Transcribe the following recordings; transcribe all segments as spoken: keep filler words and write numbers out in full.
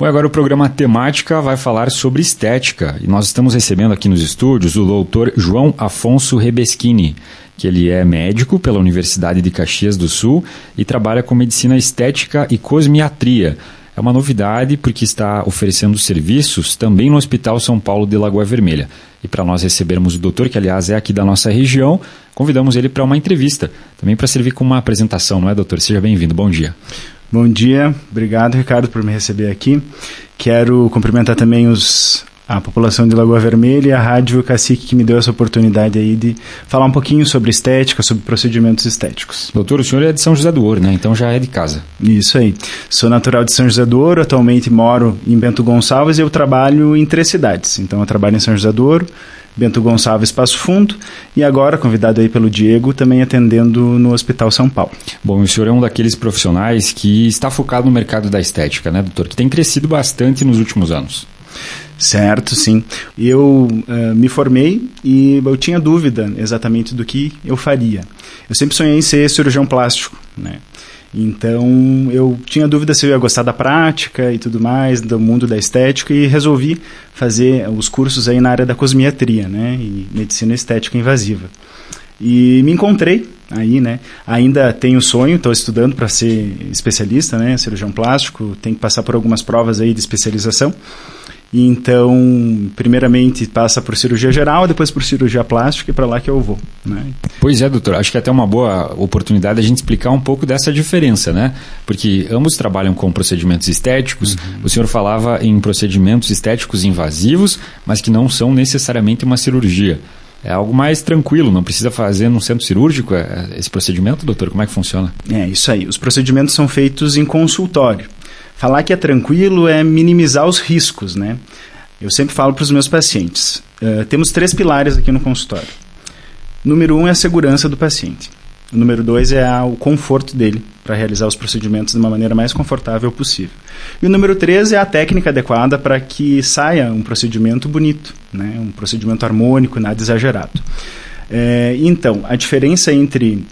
Bom, agora o programa Temática vai falar sobre estética. E nós estamos recebendo aqui nos estúdios o doutor João Afonso Rebeschini, que ele é médico pela Universidade de Caxias do Sul e trabalha com medicina estética e cosmiatria. É uma novidade porque está oferecendo serviços também no Hospital São Paulo de Lagoa Vermelha. E para nós recebermos o doutor, que aliás é aqui da nossa região, convidamos ele para uma entrevista, também para servir como uma apresentação, não é, doutor? Seja bem-vindo, bom dia. Bom dia, obrigado, Ricardo, por me receber aqui. Quero cumprimentar também os, a população de Lagoa Vermelha e a Rádio Cacique, que me deu essa oportunidade aí de falar um pouquinho sobre estética, sobre procedimentos estéticos. Doutor, o senhor é de São José do Ouro, né? Então já é de casa. Isso aí. Sou natural de São José do Ouro, atualmente moro em Bento Gonçalves e eu trabalho em três cidades. Então eu trabalho em São José do Ouro, Bento Gonçalves, Passo Fundo, e agora, convidado aí pelo Diego, também atendendo no Hospital São Paulo. Bom, o senhor é um daqueles profissionais que está focado no mercado da estética, né, doutor? Que tem crescido bastante nos últimos anos. Certo, sim. Eu uh, me formei e eu tinha dúvida exatamente do que eu faria. Eu sempre sonhei em ser cirurgião plástico, né? Então, eu tinha dúvida se eu ia gostar da prática e tudo mais, do mundo da estética, e resolvi fazer os cursos aí na área da cosmiatria, né, e medicina estética invasiva. E me encontrei aí, né, ainda tenho sonho, estou estudando para ser especialista, né, cirurgião plástico, tenho que passar por algumas provas aí de especialização. E então, primeiramente passa por cirurgia geral, depois por cirurgia plástica e para lá que eu vou, né? Pois é, doutor, acho que é até uma boa oportunidade a gente explicar um pouco dessa diferença, né? Porque ambos trabalham com procedimentos estéticos, uhum. O senhor falava em procedimentos estéticos invasivos, mas que não são necessariamente uma cirurgia. É algo mais tranquilo, não precisa fazer num centro cirúrgico esse procedimento, doutor? Como é que funciona? É, isso aí, os procedimentos são feitos em consultório. Falar que é tranquilo é minimizar os riscos, né? Eu sempre falo para os meus pacientes, uh, temos três pilares aqui no consultório. Número um é a segurança do paciente. O número dois é a, o conforto dele para realizar os procedimentos de uma maneira mais confortável possível. E o número três é a técnica adequada para que saia um procedimento bonito, né? Um procedimento harmônico, nada exagerado. É, então, a diferença entre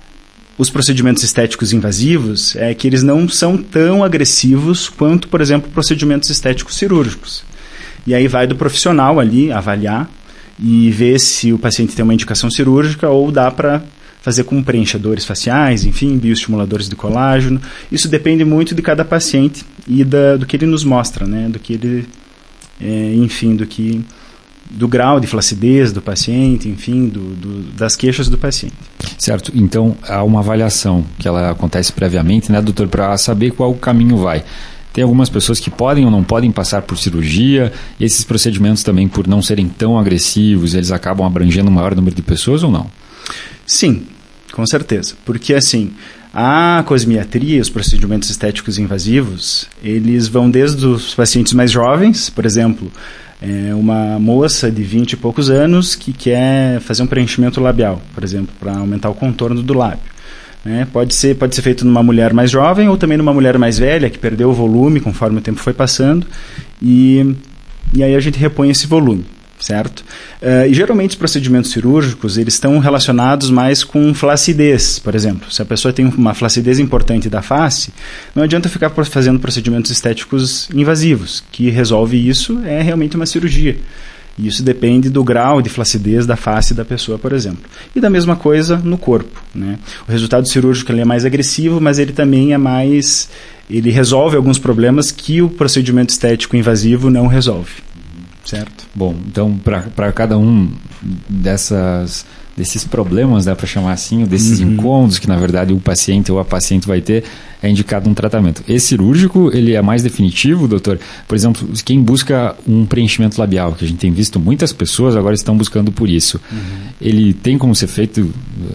os procedimentos estéticos invasivos é que eles não são tão agressivos quanto, por exemplo, procedimentos estéticos cirúrgicos. E aí vai do profissional ali avaliar e ver se o paciente tem uma indicação cirúrgica ou dá para fazer com preenchedores faciais, enfim, bioestimuladores de colágeno. Isso depende muito de cada paciente e da, do que ele nos mostra, né? Do que ele, é, enfim, do que... do grau de flacidez do paciente, enfim, do, do, das queixas do paciente. Certo. Então, há uma avaliação que ela acontece previamente, né, doutor, para saber qual o caminho vai. Tem algumas pessoas que podem ou não podem passar por cirurgia, e esses procedimentos também, por não serem tão agressivos, eles acabam abrangendo um maior número de pessoas ou não? Sim, com certeza. Porque, assim, a cosmiatria, os procedimentos estéticos invasivos, eles vão desde os pacientes mais jovens, por exemplo, é uma moça de vinte e poucos anos que quer fazer um preenchimento labial, por exemplo, para aumentar o contorno do lábio. Né? Pode ser, pode ser feito numa mulher mais jovem ou também numa mulher mais velha que perdeu o volume conforme o tempo foi passando e, e aí a gente repõe esse volume, certo? Uh, e geralmente os procedimentos cirúrgicos eles estão relacionados mais com flacidez, por exemplo. Se a pessoa tem uma flacidez importante da face, não adianta ficar fazendo procedimentos estéticos invasivos, que resolve isso é realmente uma cirurgia. E isso depende do grau de flacidez da face da pessoa, por exemplo. E da mesma coisa no corpo, né? O resultado cirúrgico ele é mais agressivo, mas ele também é mais... ele resolve alguns problemas que o procedimento estético invasivo não resolve. Certo. Bom, então para cada um dessas, desses problemas, dá para chamar assim, desses uhum. incômodos que na verdade o paciente ou a paciente vai ter, é indicado um tratamento. Esse cirúrgico, ele é mais definitivo, doutor? Por exemplo, quem busca um preenchimento labial, que a gente tem visto muitas pessoas agora estão buscando por isso, uhum. ele tem como ser feito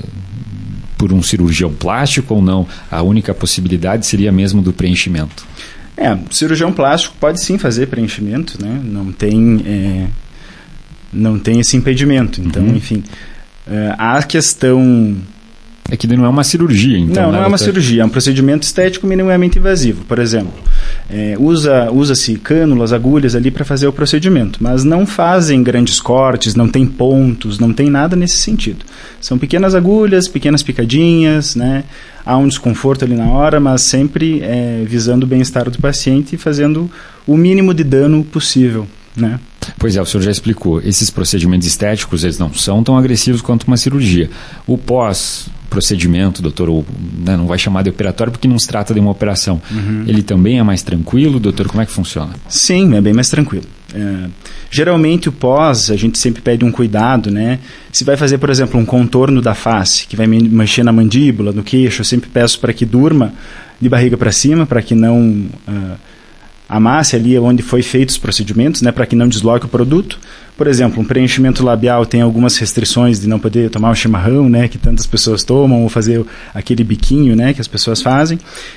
por um cirurgião plástico ou não? A única possibilidade seria mesmo do preenchimento? É, o cirurgião plástico pode sim fazer preenchimento, né? Não tem, é, não tem esse impedimento. Então, uhum. enfim, é, a questão É que não é uma cirurgia, então. Não, né, não é uma doutor? cirurgia, é um procedimento estético minimamente invasivo. Por exemplo, é, usa, usa-se cânulas, agulhas ali para fazer o procedimento, mas não fazem grandes cortes, não tem pontos, não tem nada nesse sentido. São pequenas agulhas, pequenas picadinhas, né? Há um desconforto ali na hora, mas sempre é, visando o bem-estar do paciente e fazendo o mínimo de dano possível, né? Pois é, o senhor já explicou. Esses procedimentos estéticos, eles não são tão agressivos quanto uma cirurgia. O pós-procedimento, doutor, ou, né, não vai chamar de operatório porque não se trata de uma operação. Uhum. Ele também é mais tranquilo, doutor? Como é que funciona? Sim, é bem mais tranquilo. É, geralmente o pós, a gente sempre pede um cuidado, né? Se vai fazer, por exemplo, um contorno da face, que vai mexer na mandíbula, no queixo, eu sempre peço para que durma de barriga para cima, para que não uh, amasse ali onde foi feito os procedimentos, né? Para que não desloque o produto. Por exemplo, um preenchimento labial tem algumas restrições de não poder tomar um chimarrão, né? Que tantas pessoas tomam, ou fazer aquele biquinho, né? Que as pessoas fazem.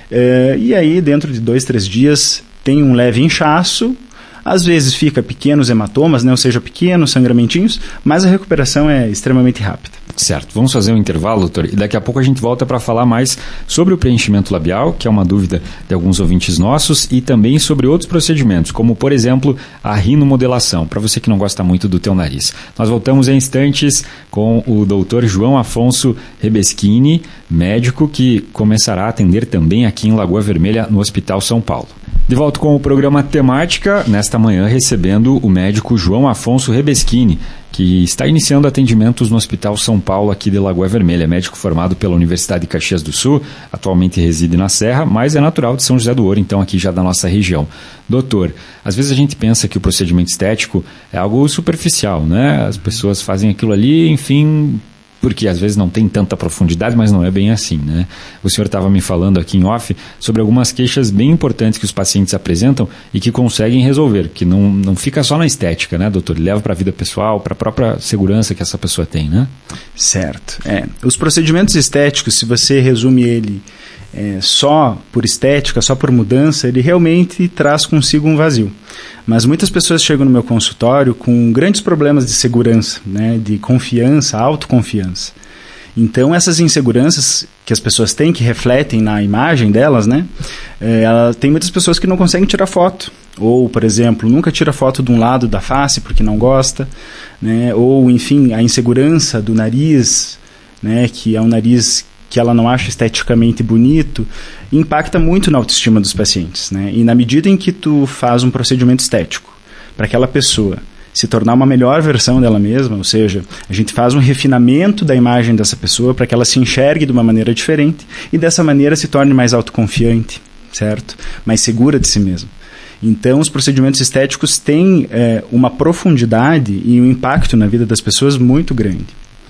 É, e aí, dentro de dois, três dias, tem um leve inchaço. Às vezes fica pequenos hematomas, né? Ou seja, pequenos sangramentinhos, mas a recuperação é extremamente rápida. Certo, vamos fazer um intervalo, doutor, e daqui a pouco a gente volta para falar mais sobre o preenchimento labial, que é uma dúvida de alguns ouvintes nossos, e também sobre outros procedimentos, como, por exemplo, a rinomodelação, para você que não gosta muito do teu nariz. Nós voltamos em instantes com o doutor João Afonso Rebeschini, médico que começará a atender também aqui em Lagoa Vermelha, no Hospital São Paulo. De volta com o programa Temática, nesta manhã recebendo o médico João Afonso Rebeschini, que está iniciando atendimentos no Hospital São Paulo aqui de Lagoa Vermelha, médico formado pela Universidade de Caxias do Sul, atualmente reside na Serra, mas é natural de São José do Ouro, então aqui já da nossa região. Doutor, às vezes a gente pensa que o procedimento estético é algo superficial, né? As pessoas fazem aquilo ali, enfim, porque às vezes não tem tanta profundidade, mas não é bem assim, né? O senhor estava me falando aqui em off sobre algumas queixas bem importantes que os pacientes apresentam e que conseguem resolver, que não, não fica só na estética, né, doutor? Leva para a vida pessoal, para a própria segurança que essa pessoa tem, né? Certo. É. Os procedimentos estéticos, se você resume ele é, só por estética, só por mudança, ele realmente traz consigo um vazio. Mas muitas pessoas chegam no meu consultório com grandes problemas de segurança, né, de confiança, autoconfiança. Então, essas inseguranças que as pessoas têm, que refletem na imagem delas, né, é, ela, tem muitas pessoas que não conseguem tirar foto. Ou, por exemplo, nunca tira foto de um lado da face porque não gosta, né, ou, enfim, a insegurança do nariz, né, que é um nariz que ela não acha esteticamente bonito, impacta muito na autoestima dos pacientes, né? E na medida em que tu faz um procedimento estético para aquela pessoa se tornar uma melhor versão dela mesma, ou seja, a gente faz um refinamento da imagem dessa pessoa para que ela se enxergue de uma maneira diferente e dessa maneira se torne mais autoconfiante, certo? Mais segura de si mesma. Então, os procedimentos estéticos têm é, uma profundidade e um impacto na vida das pessoas muito grande,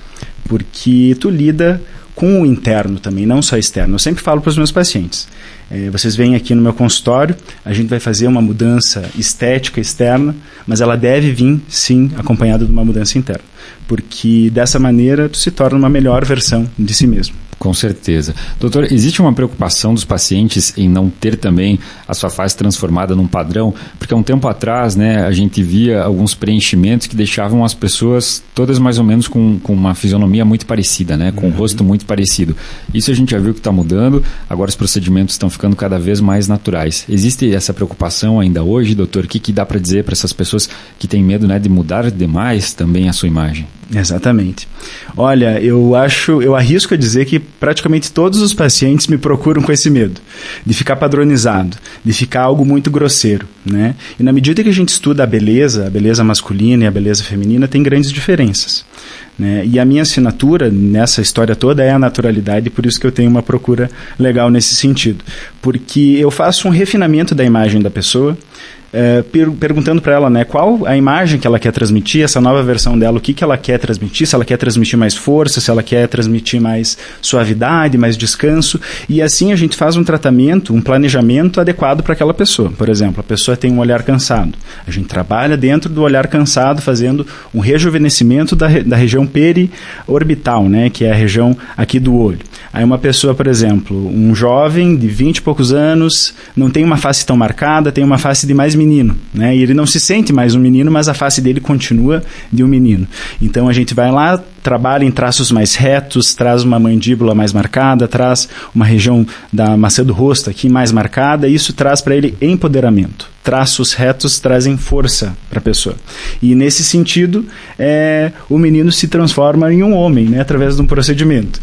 porque tu lida com o interno também, não só externo. Eu sempre falo para os meus pacientes, é, vocês vêm aqui no meu consultório, a gente vai fazer uma mudança estética externa, mas ela deve vir, sim, acompanhada de uma mudança interna, porque dessa maneira tu se torna uma melhor versão de si mesmo. Com certeza. Doutor, existe uma preocupação dos pacientes em não ter também a sua face transformada num padrão? Porque há um tempo atrás, né, a gente via alguns preenchimentos que deixavam as pessoas todas mais ou menos com, com uma fisionomia muito parecida, né, com uhum. um rosto muito parecido. Isso a gente já viu que está mudando, agora os procedimentos estão ficando cada vez mais naturais. Existe essa preocupação ainda hoje, doutor? O que, que dá para dizer para essas pessoas que têm medo, né, de mudar demais também a sua imagem? Exatamente. Olha, eu acho, eu arrisco a dizer que praticamente todos os pacientes me procuram com esse medo de ficar padronizado, de ficar algo muito grosseiro, né? E na medida que a gente estuda a beleza, a beleza masculina e a beleza feminina, tem grandes diferenças, né? E a minha assinatura nessa história toda é a naturalidade, por isso que eu tenho uma procura legal nesse sentido, porque eu faço um refinamento da imagem da pessoa, É, per- perguntando para ela, né, qual a imagem que ela quer transmitir, essa nova versão dela, o que, que ela quer transmitir, se ela quer transmitir mais força, se ela quer transmitir mais suavidade, mais descanso, e assim a gente faz um tratamento, um planejamento adequado para aquela pessoa. Por exemplo, a pessoa tem um olhar cansado, a gente trabalha dentro do olhar cansado, fazendo um rejuvenescimento da, re- da região periorbital, né, que é a região aqui do olho. Aí uma pessoa, por exemplo, um jovem de vinte e poucos anos, não tem uma face tão marcada, tem uma face de mais menino, né? E ele não se sente mais um menino, mas a face dele continua de um menino. Então a gente vai lá, trabalha em traços mais retos, traz uma mandíbula mais marcada, traz uma região da maçã do rosto aqui mais marcada, e isso traz para ele empoderamento. Traços retos trazem força para a pessoa. E nesse sentido, é, o menino se transforma em um homem, né, através de um procedimento.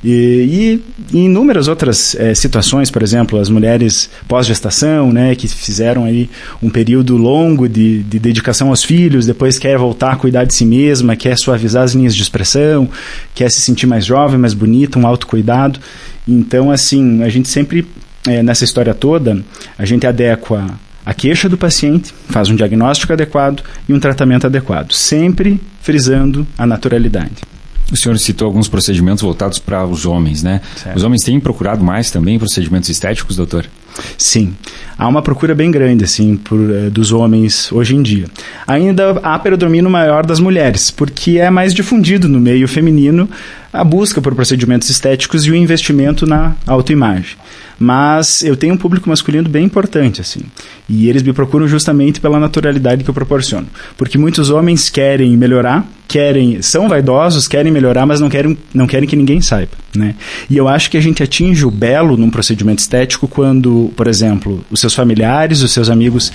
E, e em inúmeras outras é, situações, por exemplo, as mulheres pós-gestação, né, que fizeram aí um período longo de, de dedicação aos filhos, depois quer voltar a cuidar de si mesma, quer suavizar as linhas de expressão, quer se sentir mais jovem, mais bonita, um autocuidado. Então, assim, a gente sempre, é, nessa história toda, a gente adequa a queixa do paciente, faz um diagnóstico adequado e um tratamento adequado, sempre frisando a naturalidade. O senhor citou alguns procedimentos voltados para os homens, né? Certo. Os homens têm procurado mais também procedimentos estéticos, doutor? Sim, há uma procura bem grande assim, por, eh, dos homens hoje em dia. Ainda há predomínio maior das mulheres, porque é mais difundido no meio feminino a busca por procedimentos estéticos e o investimento na autoimagem. Mas eu tenho um público masculino bem importante, assim, e eles me procuram justamente pela naturalidade que eu proporciono, porque muitos homens querem melhorar, querem, são vaidosos, querem melhorar, mas não querem, não querem que ninguém saiba, né? E eu acho que a gente atinge o belo num procedimento estético quando, por exemplo, os seus familiares, os seus amigos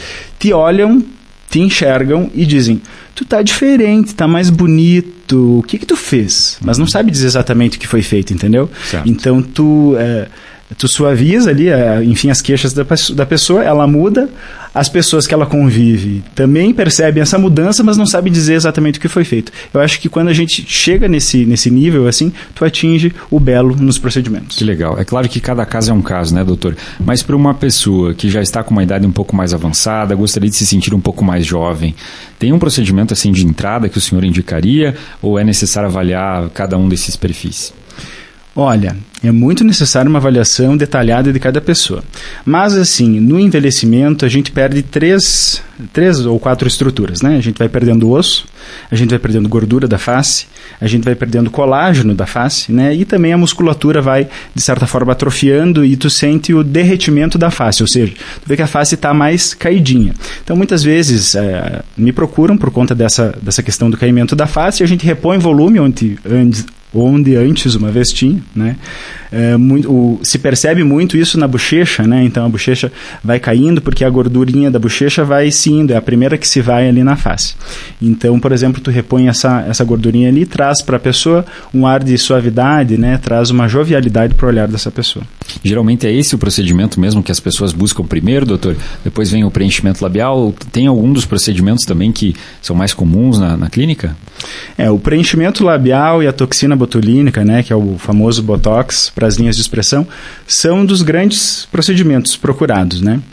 te olham, te enxergam e dizem: tu tá diferente, tá mais bonito, o que que tu fez? Mas não sabe dizer exatamente o que foi feito, entendeu? Certo. Então tu... É, tu suaviza ali, enfim, as queixas da, da pessoa, ela muda, as pessoas que ela convive também percebem essa mudança, mas não sabem dizer exatamente o que foi feito. Eu acho que quando a gente chega nesse, nesse nível, assim, tu atinge o belo nos procedimentos. Que legal. É claro que cada caso é um caso, né, doutor? Mas para uma pessoa que já está com uma idade um pouco mais avançada, gostaria de se sentir um pouco mais jovem, tem um procedimento assim de entrada que o senhor indicaria ou é necessário avaliar cada um desses perfis? Olha, é muito necessário uma avaliação detalhada de cada pessoa. Mas, assim, no envelhecimento, a gente perde três, três ou quatro estruturas, né? A gente vai perdendo osso, a gente vai perdendo gordura da face, a gente vai perdendo colágeno da face, né? E também a musculatura vai, de certa forma, atrofiando e tu sente o derretimento da face, ou seja, tu vê que a face está mais caidinha. Então, muitas vezes, é, me procuram por conta dessa, dessa questão do caimento da face e a gente repõe volume onde... onde onde antes uma vez tinha, né? É, muito, o, se percebe muito isso na bochecha, né? Então a bochecha vai caindo porque a gordurinha da bochecha vai se indo, é a primeira que se vai ali na face. Então, por exemplo, tu repõe essa, essa gordurinha ali, traz para a pessoa um ar de suavidade, né? Traz uma jovialidade para o olhar dessa pessoa. Geralmente é esse o procedimento mesmo que as pessoas buscam primeiro, doutor? Depois vem o preenchimento labial. Tem algum dos procedimentos também que são mais comuns na, na clínica? É, o preenchimento labial e a toxina botulínica, né, que é o famoso Botox para as linhas de expressão, são um dos grandes procedimentos procurados, né?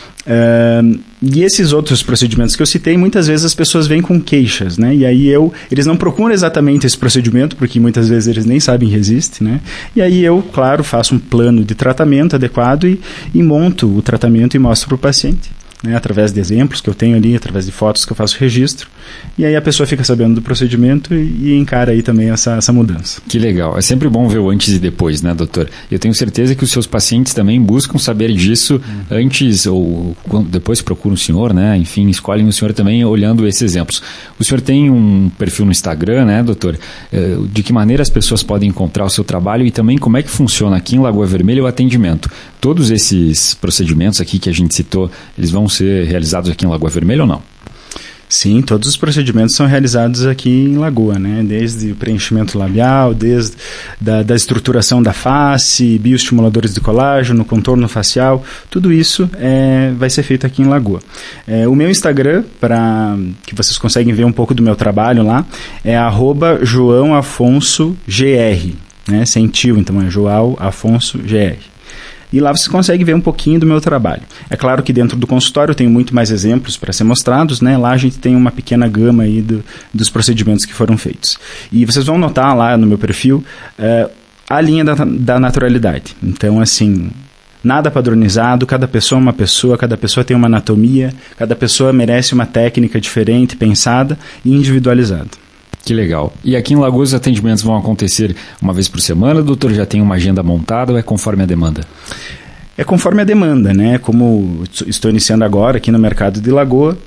Uh, e esses outros procedimentos que eu citei, muitas vezes as pessoas vêm com queixas, né? E aí eu, eles não procuram exatamente esse procedimento, porque muitas vezes eles nem sabem que existe, né? E aí eu, claro, faço um plano de tratamento adequado e, e monto o tratamento e mostro para o paciente, né, através de exemplos que eu tenho ali, através de fotos que eu faço registro, e aí a pessoa fica sabendo do procedimento e, e encara aí também essa, essa mudança. Que legal. É sempre bom ver o antes e depois, né, doutor? Eu tenho certeza que os seus pacientes também buscam saber disso uhum. antes ou quando, depois procuram o senhor, né? Enfim, escolhem o senhor também olhando esses exemplos. O senhor tem um perfil no Instagram, né, doutor? De que maneira as pessoas podem encontrar o seu trabalho e também como é que funciona aqui em Lagoa Vermelha o atendimento? Todos esses procedimentos aqui que a gente citou, eles vão ser realizados aqui em Lagoa Vermelha ou não? Sim, todos os procedimentos são realizados aqui em Lagoa, né? Desde o preenchimento labial, desde da, da estruturação da face, bioestimuladores de colágeno, contorno facial, tudo isso é, vai ser feito aqui em Lagoa. É, o meu Instagram, para que vocês conseguem ver um pouco do meu trabalho lá, é arroba João Afonso G R, né? Sem tio, então é João Afonso G R. E lá você consegue ver um pouquinho do meu trabalho. É claro que dentro do consultório eu tenho muito mais exemplos para ser mostrados, né? Lá a gente tem uma pequena gama aí do, dos procedimentos que foram feitos. E vocês vão notar lá no meu perfil uh, a linha da, da naturalidade. Então, assim, nada padronizado, cada pessoa é uma pessoa, cada pessoa tem uma anatomia, cada pessoa merece uma técnica diferente, pensada e individualizada. Que legal. E aqui em Lagoa os atendimentos vão acontecer uma vez por semana, doutor? Já tem uma agenda montada ou é conforme a demanda? É conforme a demanda, né? Como estou iniciando agora aqui no mercado de Lagoa,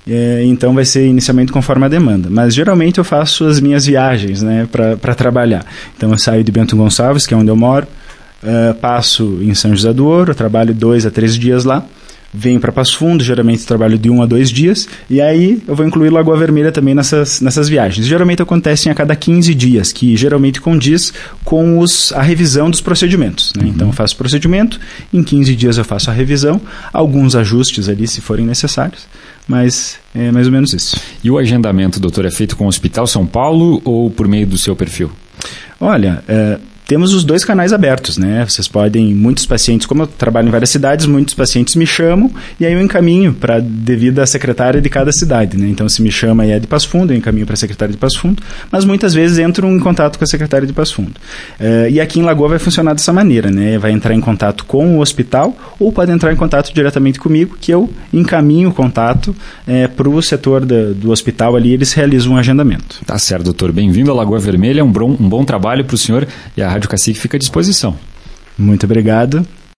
é, então vai ser inicialmente conforme a demanda. Mas geralmente eu faço as minhas viagens, né, para trabalhar. Então eu saio de Bento Gonçalves, que é onde eu moro, uh, passo em São José do Ouro, eu trabalho dois a três dias lá, venho para Passo Fundo, geralmente trabalho de um a dois dias, e aí eu vou incluir Lagoa Vermelha também nessas, nessas viagens. Geralmente acontecem a cada quinze dias, que geralmente condiz com os, a revisão dos procedimentos, né? Uhum. Então eu faço o procedimento, em quinze dias eu faço a revisão, alguns ajustes ali se forem necessários, mas é mais ou menos isso. E o agendamento, doutor, é feito com o Hospital São Paulo ou por meio do seu perfil? Olha, é, temos os dois canais abertos, né? Vocês podem, muitos pacientes, como eu trabalho em várias cidades, muitos pacientes me chamam e aí eu encaminho para devido à secretária de cada cidade, né? Então, se me chama e é de Passo Fundo, eu encaminho para a secretária de Passo Fundo, mas muitas vezes entram em contato com a secretária de Passo Fundo. Uh, e aqui em Lagoa vai funcionar dessa maneira, né? Vai entrar em contato com o hospital ou pode entrar em contato diretamente comigo, que eu encaminho o contato é, para o setor da, do hospital ali, eles realizam um agendamento. Tá certo, doutor. Bem-vindo à Lagoa Vermelha, um bom, um bom trabalho para o senhor e a Rádio Cacique fica à disposição. Muito obrigado.